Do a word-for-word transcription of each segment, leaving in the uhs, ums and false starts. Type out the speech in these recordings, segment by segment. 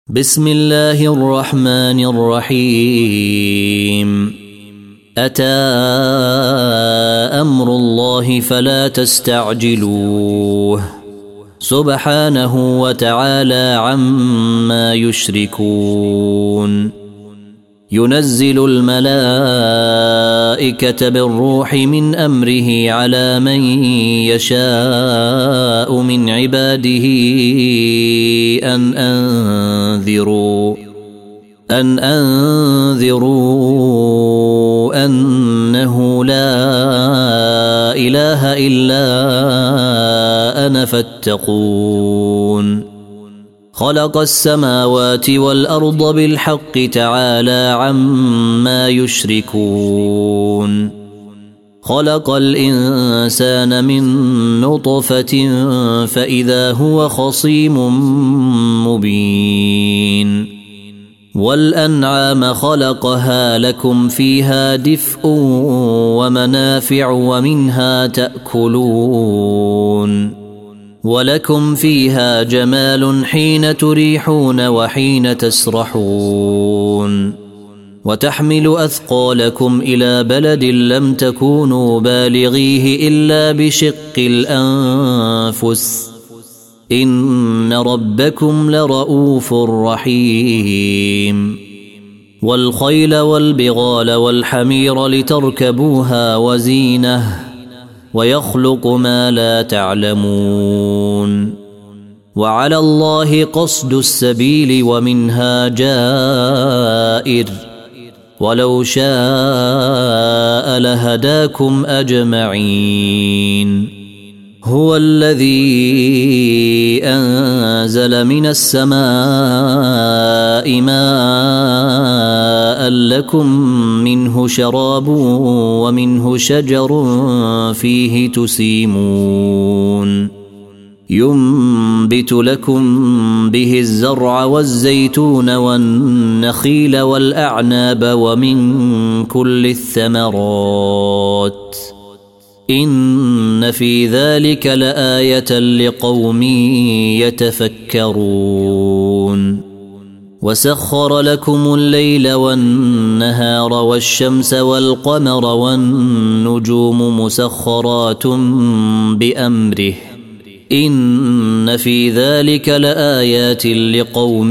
بسم الله الرحمن الرحيم. أتى أمر الله فلا تستعجلوه سبحانه وتعالى عما يشركون. ينزل الملائكة بالروح من أمره على من يشاء من عباده أن أنذروا أن أنذروا أنه لا إله إلا أنا فاتقون. خلق السماوات والأرض بالحق تعالى عما يشركون. خلق الإنسان من نطفة فإذا هو خصيم مبين. والأنعام خلقها لكم فيها دفء ومنافع ومنها تأكلون. ولكم فيها جمال حين تريحون وحين تسرحون. وتحمل أثقالكم إلى بلد لم تكونوا بالغيه إلا بشق الأنفس إن ربكم لرؤوف رحيم. والخيل والبغال والحمير لتركبوها وزينه ويخلق ما لا تعلمون. وعلى الله قصد السبيل ومنها جائر ولو شاء لهداكم أجمعين. هو الذي أنزل من السماء ماء لكم منه شراب ومنه شجر فيه تسيمون. ينبت لكم به الزرع والزيتون والنخيل والأعناب ومن كل الثمرات إن في ذلك لآية لقوم يتفكرون. وسخر لكم الليل والنهار والشمس والقمر والنجوم مسخرات بأمره إن في ذلك لآيات لقوم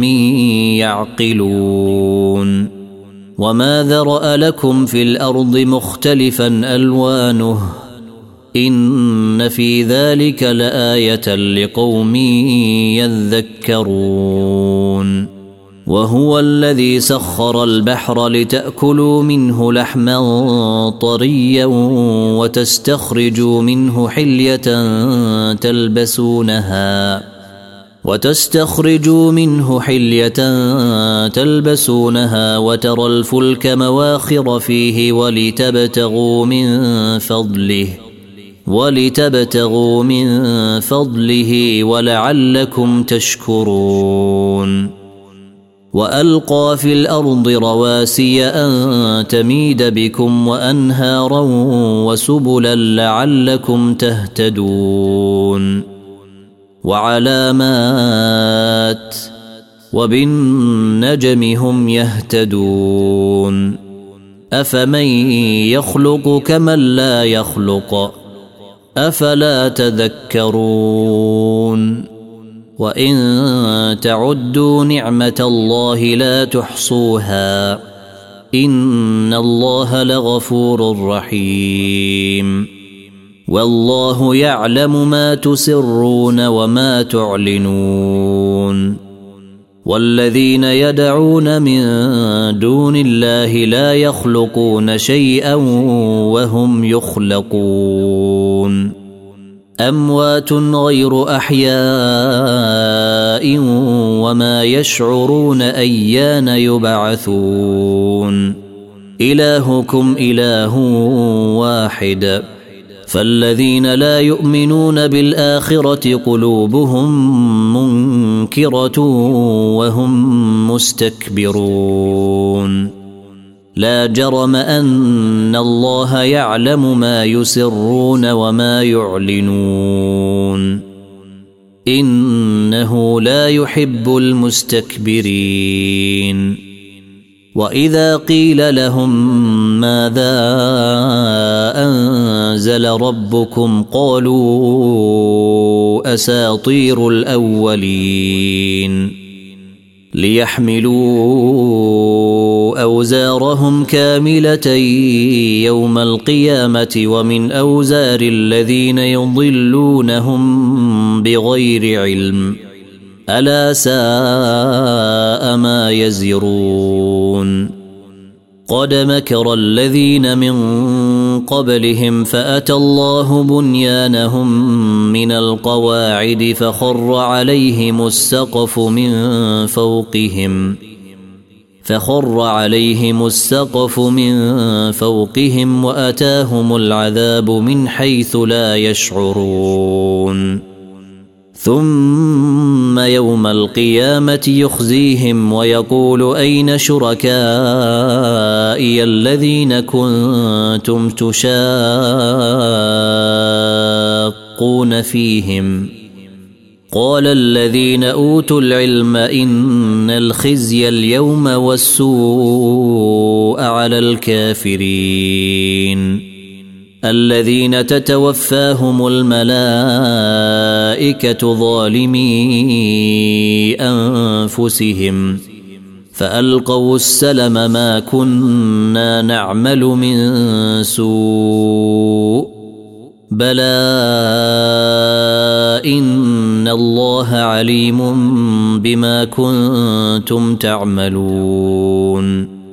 يعقلون. وما ذرأ لكم في الأرض مختلفا ألوانه إن في ذلك لآية لقوم يذكرون. وهو الذي سخر البحر لتأكلوا منه لحما طريا وتستخرجوا منه حلية تلبسونها وتستخرجوا منه حلية تلبسونها وترى الفلك مواخر فيه ولتبتغوا من فضله ولتبتغوا من فضله ولعلكم تشكرون. وألقى في الأرض رواسي أن تميد بكم وأنهارا وسبلا لعلكم تهتدون. وعلامات وبالنجم هم يهتدون. أفمن يخلق كمن لا يخلق أفلا تذكرون. وإن تعدوا نعمة الله لا تحصوها إن الله لغفور رحيم. والله يعلم ما تسرون وما تعلنون. والذين يدعون من دون الله لا يخلقون شيئا وهم يخلقون. أموات غير أحياء وما يشعرون أيان يبعثون. إلهكم إله واحد فالذين لا يؤمنون بالآخرة قلوبهم منكرة وهم مستكبرون. لا جرم أن الله يعلم ما يسرون وما يعلنون. إنه لا يحب المستكبرين وإذا قيل لهم ماذا أنزل ربكم قالوا أساطير الأولين ليحملوا أوزارهم كاملة يوم القيامة ومن أوزار الذين يضلونهم بغير علم ألا ساء ما يزرون قد مكر الذين من قبلهم فأتى الله بنيانهم من القواعد فخر عليهم السقف من فوقهم فخر عليهم السقف من فوقهم وأتاهم العذاب من حيث لا يشعرون ثم يوم القيامة يخزيهم ويقول أين شركائي الذين كنتم تشاقون فيهم قال الذين أوتوا العلم إن الخزي اليوم والسوء على الكافرين الذين تتوفاهم الملائكة ظالمي أنفسهم فألقوا السلم ما كنا نعمل من سوء بلى إن الله عليم بما كنتم تعملون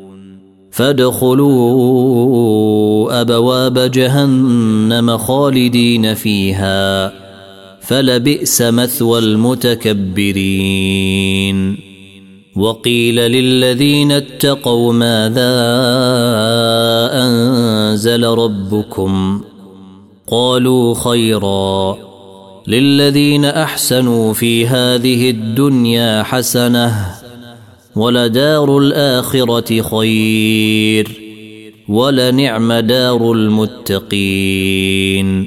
فادخلوا أبواب جهنم خالدين فيها فلبئس مثوى المتكبرين وقيل للذين اتقوا ماذا أنزل ربكم قالوا خيرا للذين أحسنوا في هذه الدنيا حسنة ولدار الآخرة خير ولنعم دار المتقين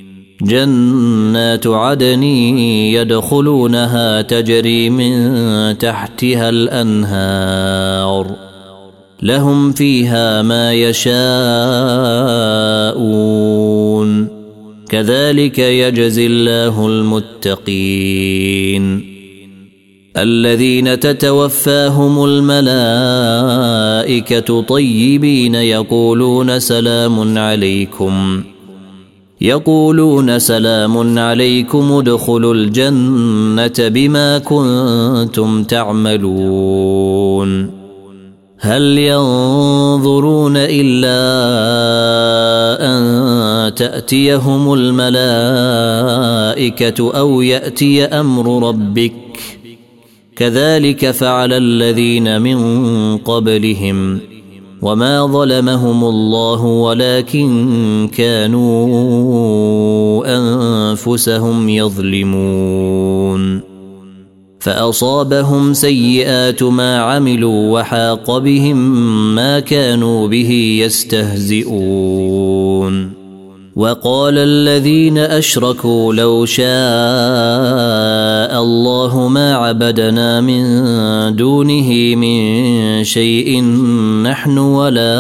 جنات عدن يدخلونها تجري من تحتها الأنهار لهم فيها ما يشاءون كذلك يجزي الله المتقين الذين تتوفاهم الملائكة طيبين يقولون سلام عليكم يقولون سلام عليكم ادخلوا الجنة بما كنتم تعملون هل ينظرون إلا أن تأتيهم الملائكة أو يأتي أمر ربك كذلك فعل الذين من قبلهم وما ظلمهم الله ولكن كانوا أنفسهم يظلمون فأصابهم سيئات ما عملوا وحاق بهم ما كانوا به يستهزئون وقال الذين أشركوا لو شاء الله ما عبدنا من دونه من شيء نحن ولا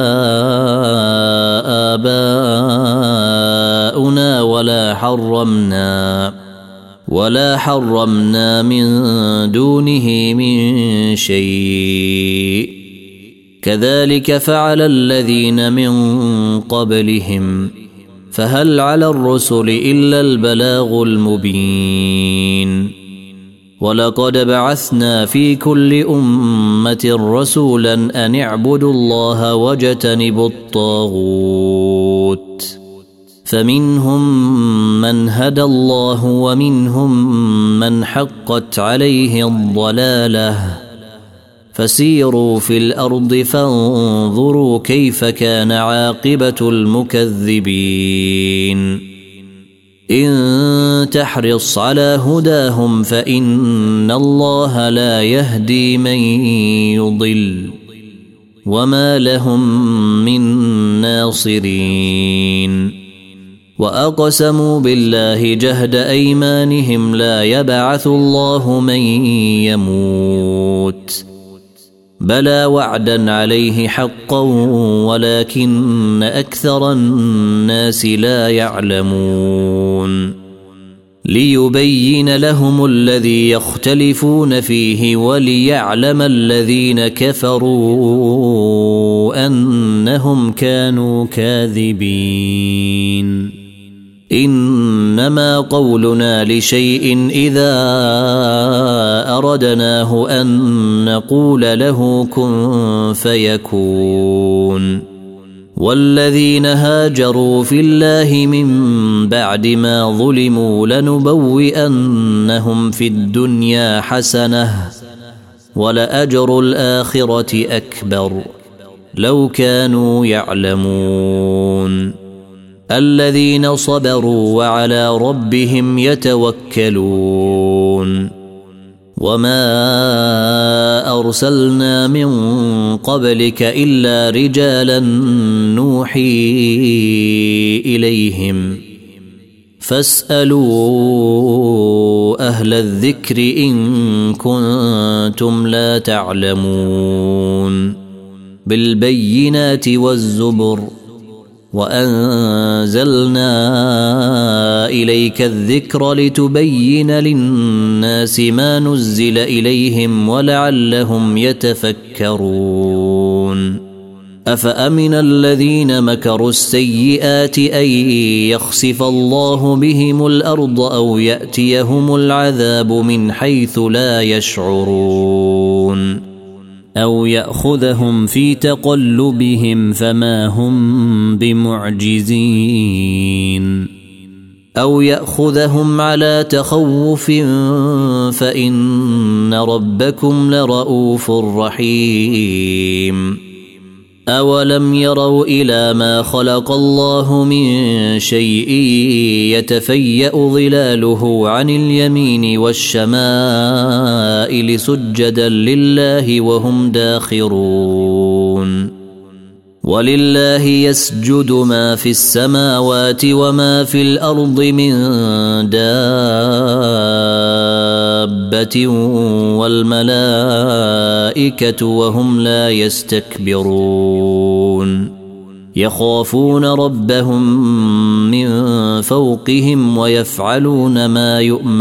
آباؤنا ولا حرمنا ولا حرمنا من دونه من شيء كذلك فعل الذين من قبلهم فهل على الرسل إلا البلاغ المبين ولقد بعثنا في كل أمة رسولا أن اعبدوا الله واجتنبوا الطاغوت فمنهم من هدى الله ومنهم من حقت عليه الضلالة فسيروا في الأرض فانظروا كيف كان عاقبة المكذبين إن تحرص على هداهم فإن الله لا يهدي من يضل وما لهم من ناصرين وأقسموا بالله جهد أيمانهم لا يبعث الله من يموت بلى وعدا عليه حقا ولكن أكثر الناس لا يعلمون ليبين لهم الذي يختلفون فيه وليعلم الذين كفروا أنهم كانوا كاذبين إنما قولنا لشيء إذا أردناه أن نقول له كن فيكون والذين هاجروا في الله من بعد ما ظلموا لنبوئنهم في الدنيا حسنة ولأجر الآخرة أكبر لو كانوا يعلمون الذين صبروا وعلى ربهم يتوكلون وما أرسلنا من قبلك إلا رجالا نوحي إليهم فاسألوا أهل الذكر إن كنتم لا تعلمون بالبينات والزبر وأنزلنا إليك الذكر لتبين للناس ما نزل إليهم ولعلهم يتفكرون أفأمن الذين مكروا السيئات أن يخسف الله بهم الأرض أو يأتيهم العذاب من حيث لا يشعرون أو يأخذهم في تقلبهم فما هم بمعجزين أو يأخذهم على تخوف فإن ربكم لرؤوف رحيم أولم يروا إلى ما خلق الله من شيء يتفيأ ظلاله عن اليمين والشمائل سجدا لله وهم داخرون ولله يسجد ما في السماوات وما في الأرض من دابة والملائكة وهم لا يستكبرون يخافون ربهم من فوقهم ويفعلون ما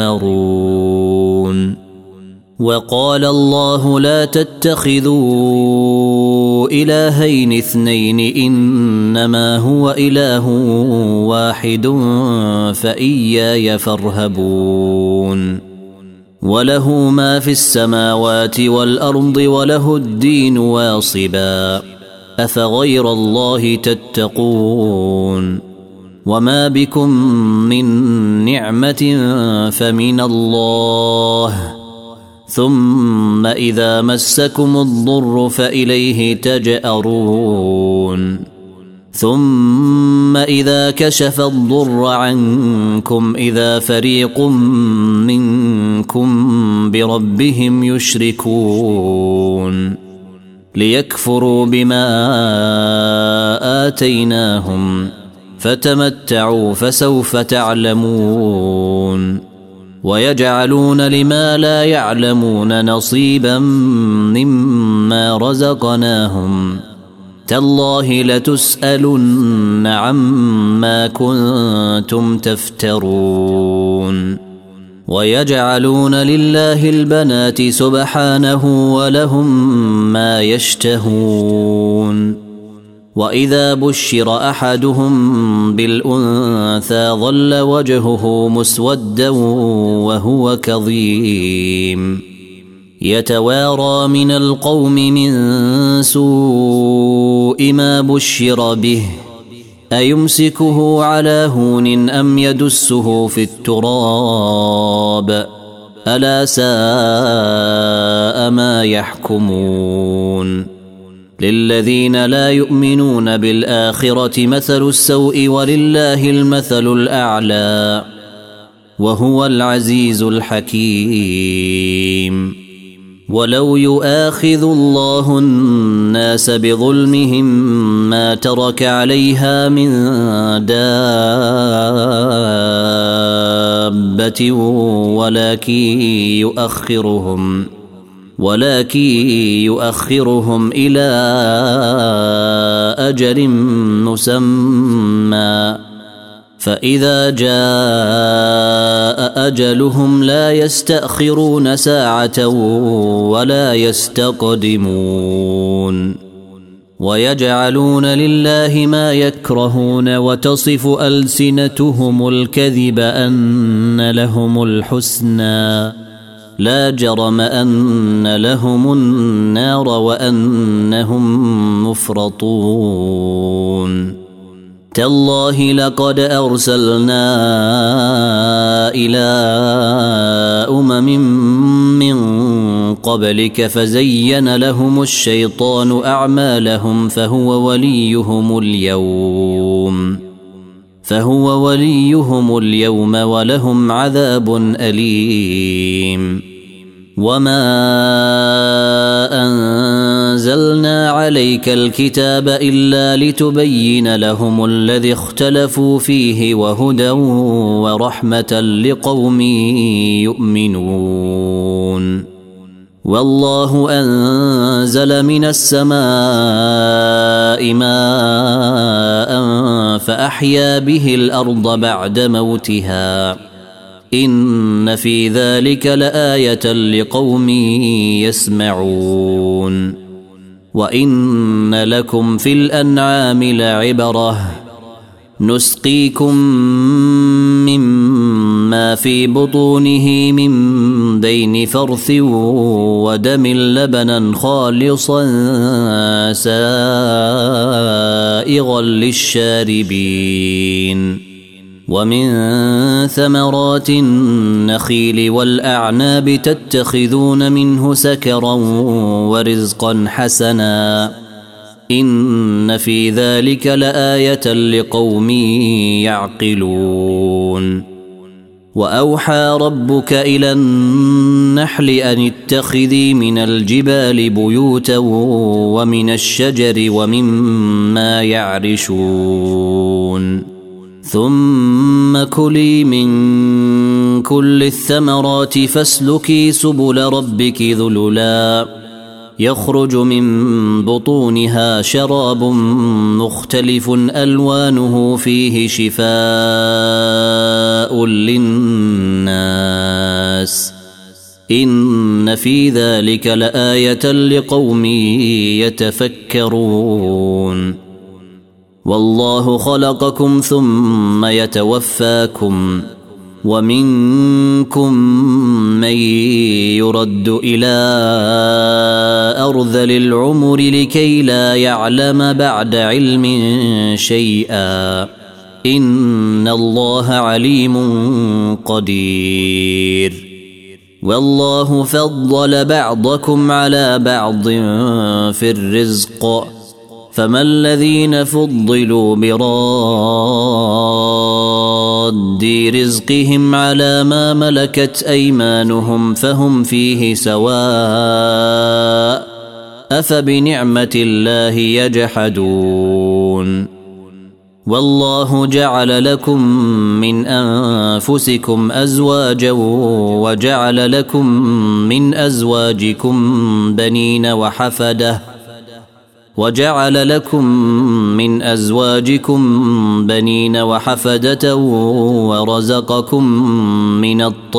يؤمرون وقال الله لا تتخذوا إلهين اثنين إنما هو إله واحد فإياي فارهبون وله ما في السماوات والأرض وله الدين واصبا أفغير الله تتقون وما بكم من نعمة فمن الله ثم إذا مسكم الضر فإليه تجأرون ثم إذا كشف الضر عنكم إذا فريق منكم بربهم يشركون ليكفروا بما آتيناهم فتمتعوا فسوف تعلمون ويجعلون لما لا يعلمون نصيبا مما رزقناهم تالله لتسألن عما كنتم تفترون ويجعلون لله البنات سبحانه ولهم ما يشتهون وإذا بشر أحدهم بالأنثى ظل وجهه مسودا وهو كظيم يتوارى من القوم من سوء ما بشر به أيمسكه على هون أم يدسه في التراب ألا ساء ما يحكمون للذين لا يؤمنون بالآخرة مثل السوء ولله المثل الأعلى وهو العزيز الحكيم ولو يؤاخذ الله الناس بظلمهم ما ترك عليها من دابة ولكن يؤخرهم ولكن يؤخرهم إلى أجل مسمى فإذا جاء أجلهم لا يستأخرون ساعة ولا يستقدمون ويجعلون لله ما يكرهون وتصف ألسنتهم الكذب أن لهم الحسنى لا جرم أن لهم النار وأنهم مفرطون تالله لقد أرسلنا إلى أمم من قبلك فزين لهم الشيطان أعمالهم فهو وليهم اليوم فهو وليهم اليوم ولهم عذاب أليم وما أنزلنا عليك الكتاب إلا لتبين لهم الذي اختلفوا فيه وهدى ورحمة لقوم يؤمنون والله أنزل من السماء ماء فأحيا به الأرض بعد موتها إن في ذلك لآية لقوم يسمعون وإن لكم في الأنعام لعبرة نسقيكم مما في بطونه من بين فرث ودم لبنا خالصا سائغا للشاربين ومن ثمرات النخيل والأعناب تتخذون منه سكرا ورزقا حسنا إن في ذلك لآية لقوم يعقلون وأوحى ربك إلى النحل أن اتخذي من الجبال بيوتا ومن الشجر ومما يعرشون ثم كلي من كل الثمرات فاسلكي سبل ربك ذللا يخرج من بطونها شراب مختلف ألوانه فيه شفاء للناس إن في ذلك لآية لقوم يتفكرون والله خلقكم ثم يتوفاكم ومنكم من يرد إلى أرذل العمر لكي لا يعلم بعد علم شيئا إن الله عليم قدير والله فضل بعضكم على بعض في الرزق فما الذين فضلوا براد رزقهم على ما ملكت أيمانهم فهم فيه سواء أفبنعمة الله يجحدون والله جعل لكم من أنفسكم أزواجا وجعل لكم من أزواجكم بنين وحفدة وجعل لكم من أزواجكم بنين وحفدة ورزقكم من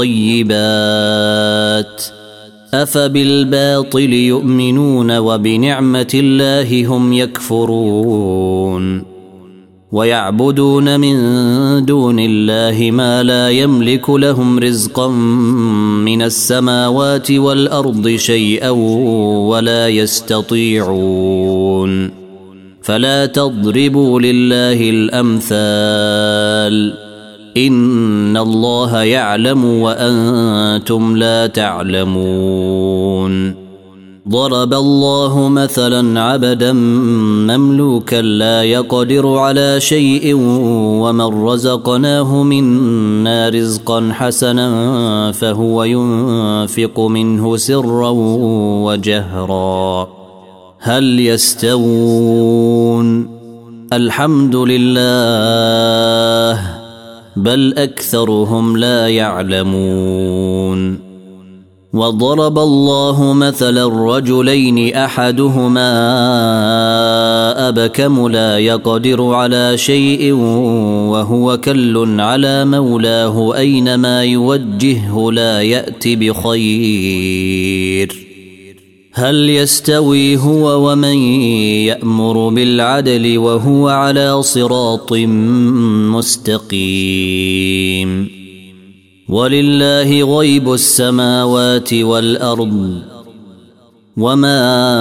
الطيبات أفبالباطل يؤمنون وبنعمة الله هم يكفرون ويعبدون من دون الله ما لا يملك لهم رزقا من السماوات والأرض شيئا ولا يستطيعون فلا تضربوا لله الأمثال إن الله يعلم وأنتم لا تعلمون ضرب الله مثلا عبدا مملوكا لا يقدر على شيء ومن رزقناه منا رزقا حسنا فهو ينفق منه سرا وجهرا هل يستوون؟ الحمد لله بل أكثرهم لا يعلمون. وضرب الله مثلا رجلين أحدهما أبكم لا يقدر على شيء وهو كل على مولاه أينما يوجهه لا يأتي بخير هل يستوي هو ومن يأمر بالعدل وهو على صراط مستقيم؟ ولله غيب السماوات والأرض وما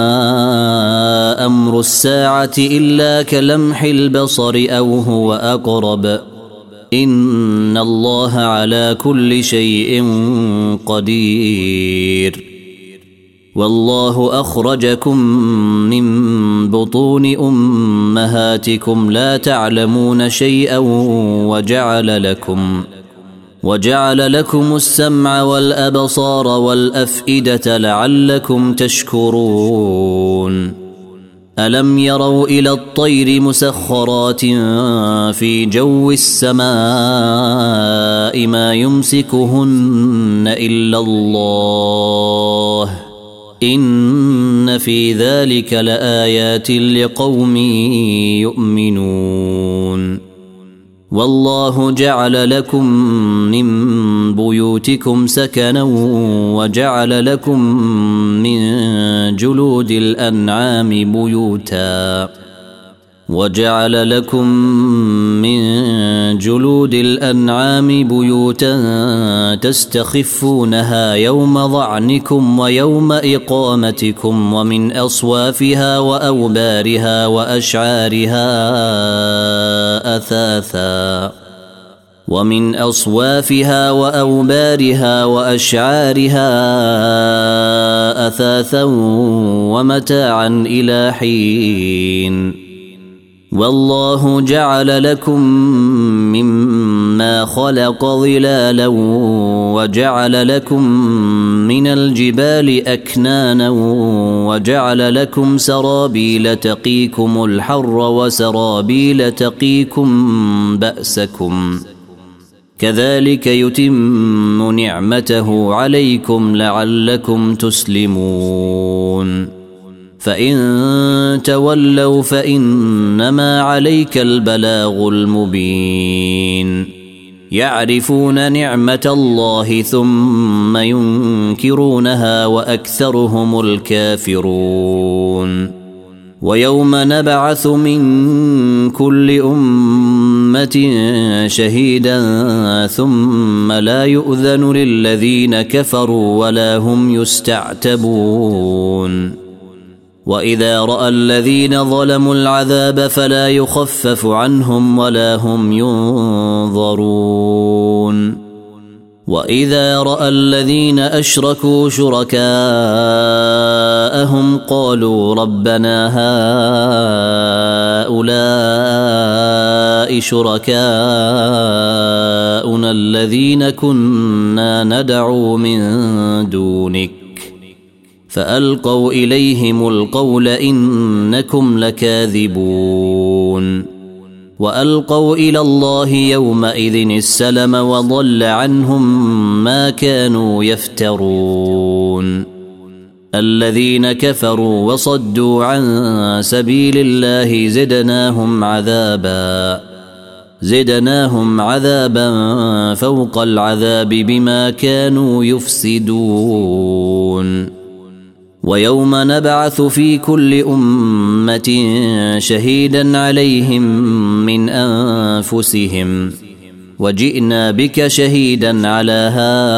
أمر الساعة إلا كلمح البصر أو هو أقرب إن الله على كل شيء قدير. والله أخرجكم من بطون أمهاتكم لا تعلمون شيئا وجعل لكم وجعل لكم السمع والأبصار والأفئدة لعلكم تشكرون. ألم يروا إلى الطير مسخرات في جو السماء ما يمسكهن إلا الله إن في ذلك لآيات لقوم يؤمنون. والله جعل لكم من بيوتكم سكنا وجعل لكم من جلود الأنعام بيوتا وجعل لكم من جلود الأنعام بيوتا تستخفونها يوم ظعنكم ويوم إقامتكم ومن أصوافها وأوبارها وأشعارها أثاثا ومن أصوافها وأوبارها وأشعارها أثاثا ومتاعا إلى حين. والله جعل لكم مما خلق ظلالا وجعل لكم من الجبال أكنانا وجعل لكم سرابيل تقيكم الحر وسرابيل تقيكم بأسكم كذلك يتم نعمته عليكم لعلكم تسلمون. فإن تولوا فإنما عليك البلاغ المبين. يعرفون نعمة الله ثم ينكرونها وأكثرهم الكافرون. ويوم نبعث من كل أمة شهيدا ثم لا يؤذن للذين كفروا ولا هم يستعتبون. وإذا رأى الذين ظلموا العذاب فلا يخفف عنهم ولا هم ينظرون. وإذا رأى الذين أشركوا شركاءهم قالوا ربنا هؤلاء شركاؤنا الذين كنا ندعو من دونك فألقوا إليهم القول إنكم لكاذبون. وألقوا إلى الله يومئذ السلم وضل عنهم ما كانوا يفترون. الذين كفروا وصدوا عن سبيل الله زدناهم عذابا زدناهم عذابا فوق العذاب بما كانوا يفسدون. ويوم نبعث في كل أمة شهيدا عليهم من أنفسهم وجئنا بك شهيدا على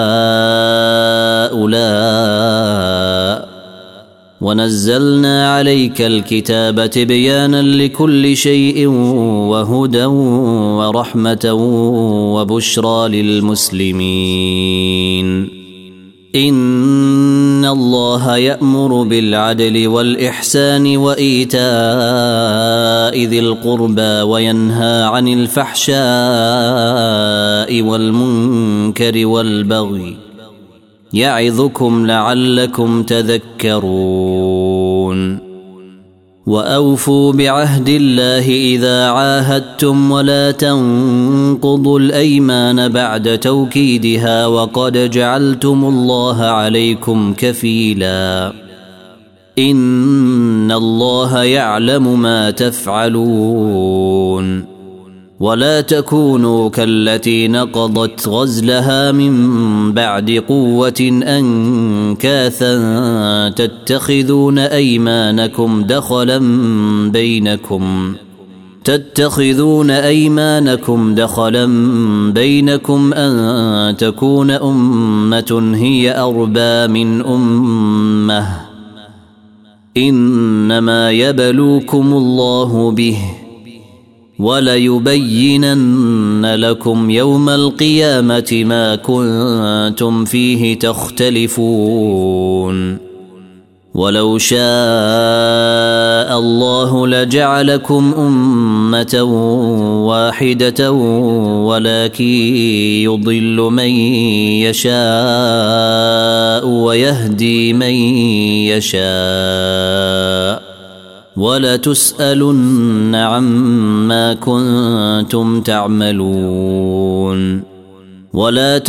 هؤلاء ونزلنا عليك الكتاب تبيانا لكل شيء وهدى ورحمة وبشرى للمسلمين. إن الله يأمر بالعدل والإحسان وإيتاء ذي القربى وينهى عن الفحشاء والمنكر والبغي يعظكم لعلكم تذكرون وأوفوا بعهد الله إذا عاهدتم ولا تنقضوا الأيمان بعد توكيدها وقد جعلتم الله عليكم كفيلا إن الله يعلم ما تفعلون ولا تكونوا كالتي نقضت غزلها من بعد قوة أنكاثا تتخذون أيمانكم دخلا بينكم تتخذون أيمانكم دخلا بينكم أن تكون أمة هي أربى من أمة إنما يبلوكم الله به وليبينن لكم يوم القيامة ما كنتم فيه تختلفون ولو شاء الله لجعلكم أمة واحدة ولكن يضل من يشاء ويهدي من يشاء ولتسألن عما كنتم تعملون ولا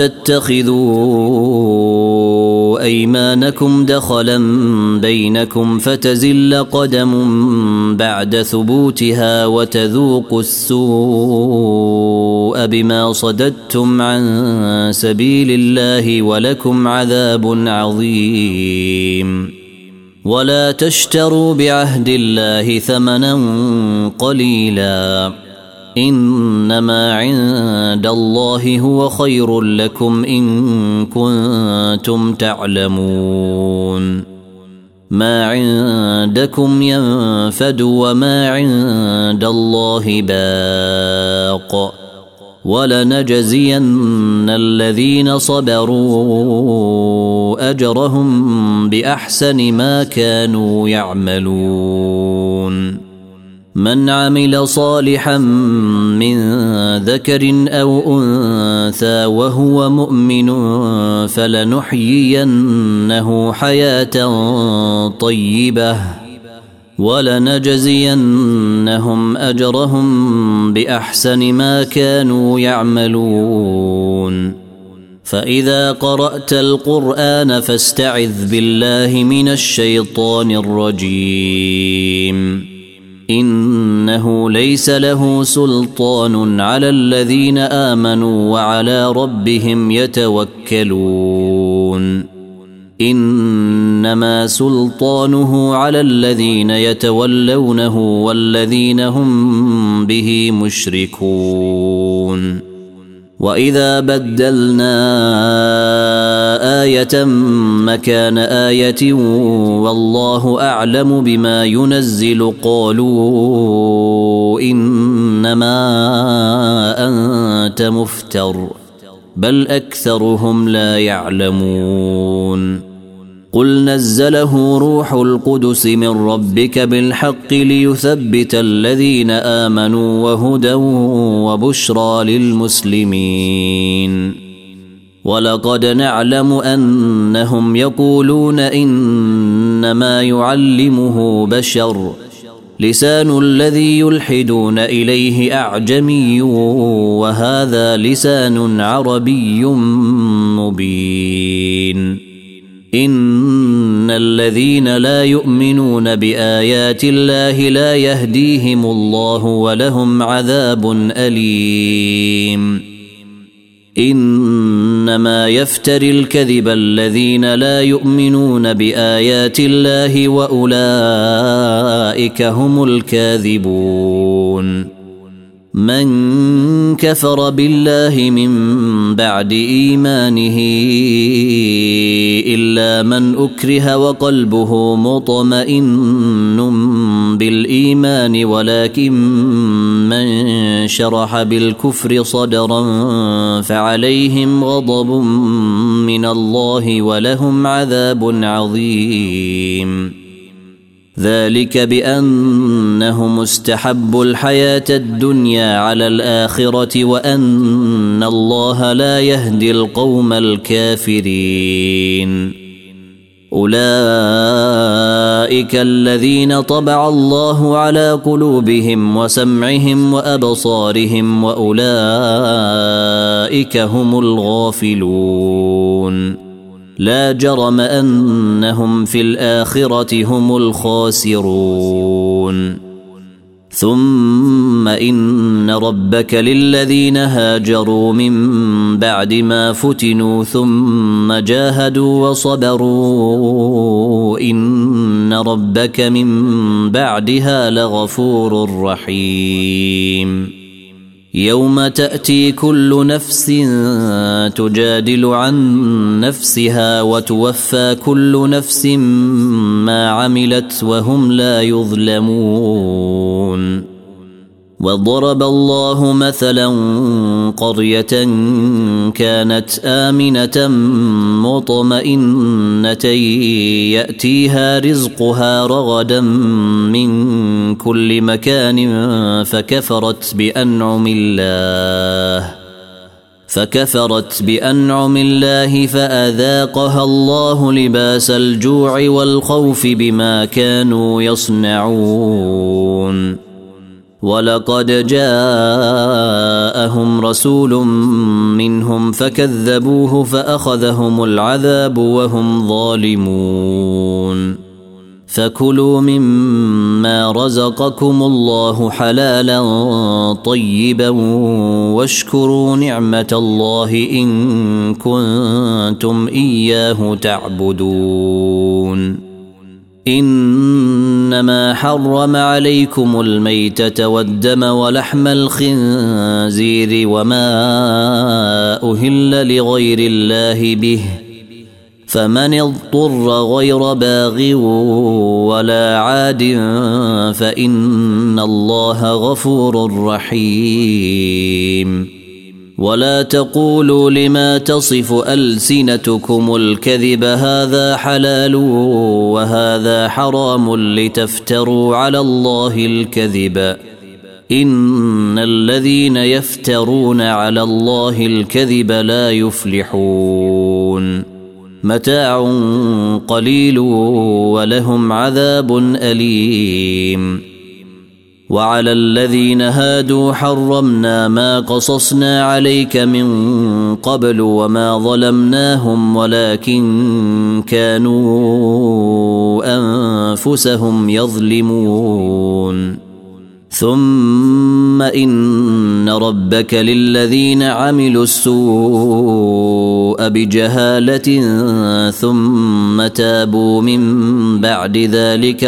تتخذوا أيمانكم دخلا بينكم فتزل قدم بعد ثبوتها وتذوقوا السوء بما صددتم عن سبيل الله ولكم عذاب عظيم ولا تشتروا بعهد الله ثمنا قليلا إنما عند الله هو خير لكم إن كنتم تعلمون ما عندكم ينفد وما عند الله باق ولنجزين الذين صبروا أجرهم بأحسن ما كانوا يعملون من عمل صالحا من ذكر أو أنثى وهو مؤمن فلنحيينه حياة طيبة ولنجزينهم أجرهم بأحسن ما كانوا يعملون فإذا قرأت القرآن فاستعذ بالله من الشيطان الرجيم إنه ليس له سلطان على الذين آمنوا وعلى ربهم يتوكلون إنما سلطانه على الذين يتولونه والذين هم به مشركون وإذا بدلنا آية مكان آية والله أعلم بما ينزل قالوا إنما أنت مفتر بل أكثرهم لا يعلمون قل نزله روح القدس من ربك بالحق ليثبت الذين آمنوا وهدى وبشرى للمسلمين ولقد نعلم أنهم يقولون إنما يعلمه بشر لسان الذي يلحدون إليه أعجمي وهذا لسان عربي مبين إن الذين لا يؤمنون بآيات الله لا يهديهم الله ولهم عذاب أليم إنما يفتري الكذب الذين لا يؤمنون بآيات الله وأولئك هم الكاذبون من كفر بالله من بعد إيمانه إلا من أكره وقلبه مطمئن بالإيمان ولكن من شرح بالكفر صدرا فعليهم غضب من الله ولهم عذاب عظيم. ذلك بأنهم استحبوا الحياة الدنيا على الآخرة وأن الله لا يهدي القوم الكافرين. أولئك الذين طبع الله على قلوبهم وسمعهم وأبصارهم وأولئك هم الغافلون. لا جرم أنهم في الآخرة هم الخاسرون. ثم إن ربك للذين هاجروا من بعد ما فتنوا ثم جاهدوا وصبروا إن ربك من بعدها لغفور رحيم. يوم تأتي كل نفس تجادل عن نفسها وتوفى كل نفس ما عملت وهم لا يظلمون. وضرب الله مثلا قرية كانت آمنة مطمئنة يأتيها رزقها رغدا من كل مكان فكفرت بأنعم الله فكفرت بأنعم الله فأذاقها الله لباس الجوع والخوف بما كانوا يصنعون. ولقد جاءهم رسول منهم فكذبوه فأخذهم العذاب وهم ظالمون. فكلوا مما رزقكم الله حلالا طيبا واشكروا نعمة الله إن كنتم إياه تعبدون. إنما حرم عليكم الميتة والدم ولحم الخنزير وما أهل لغير الله به فمن اضطر غير باغ ولا عاد فإن الله غفور رحيم. ولا تقولوا لما تصف ألسنتكم الكذب هذا حلال وهذا حرام لتفتروا على الله الكذب إن الذين يفترون على الله الكذب لا يفلحون. متاع قليل ولهم عذاب أليم. وعلى الذين هادوا حرمنا ما قصصنا عليك من قبل وما ظلمناهم ولكن كانوا أنفسهم يظلمون. ثم إن ربك للذين عملوا السوء بجهالة ثم تابوا من بعد ذلك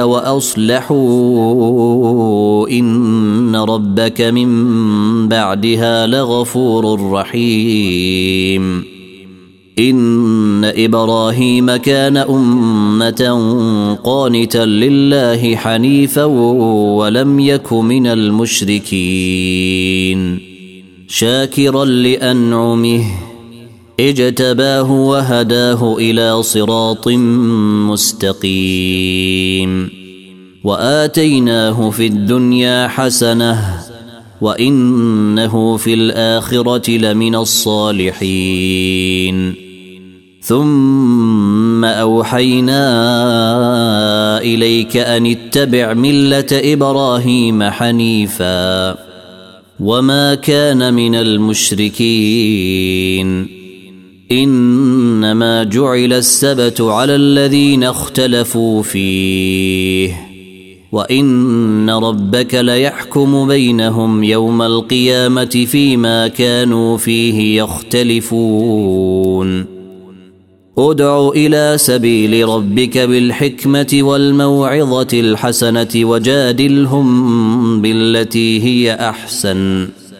وأصلحوا إن ربك من بعدها لغفور رحيم. إن إبراهيم كان أمة قانتا لله حنيفا ولم يك من المشركين شاكرا لأنعمه اجتباه وهداه إلى صراط مستقيم. وآتيناه في الدنيا حسنة وإنه في الآخرة لمن الصالحين. ثم أوحينا إليك أن اتبع ملة إبراهيم حنيفا وما كان من المشركين. إنما جعل السبت على الذين اختلفوا فيه وإن ربك ليحكم بينهم يوم القيامة فيما كانوا فيه يختلفون. ادع إلى سبيل ربك بالحكمة والموعظة الحسنة وجادلهم بالتي هي أحسن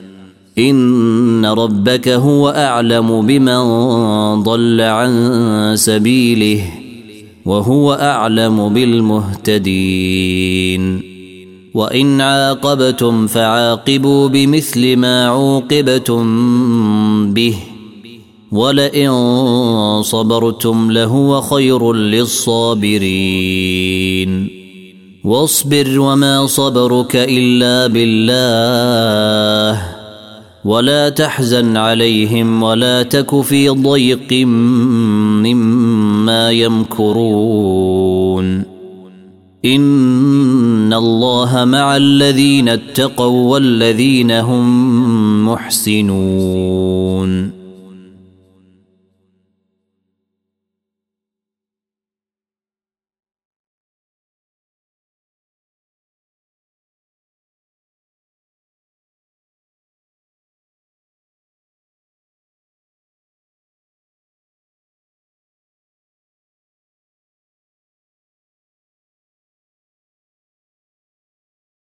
إن ربك هو أعلم بمن ضل عن سبيله وهو أعلم بالمهتدين وإن عاقبتم فعاقبوا بمثل ما عوقبتم به ولئن صبرتم لهو خير للصابرين واصبر وما صبرك إلا بالله ولا تحزن عليهم ولا تك في ضيق مما يمكرون إن الله مع الذين اتقوا والذين هم محسنون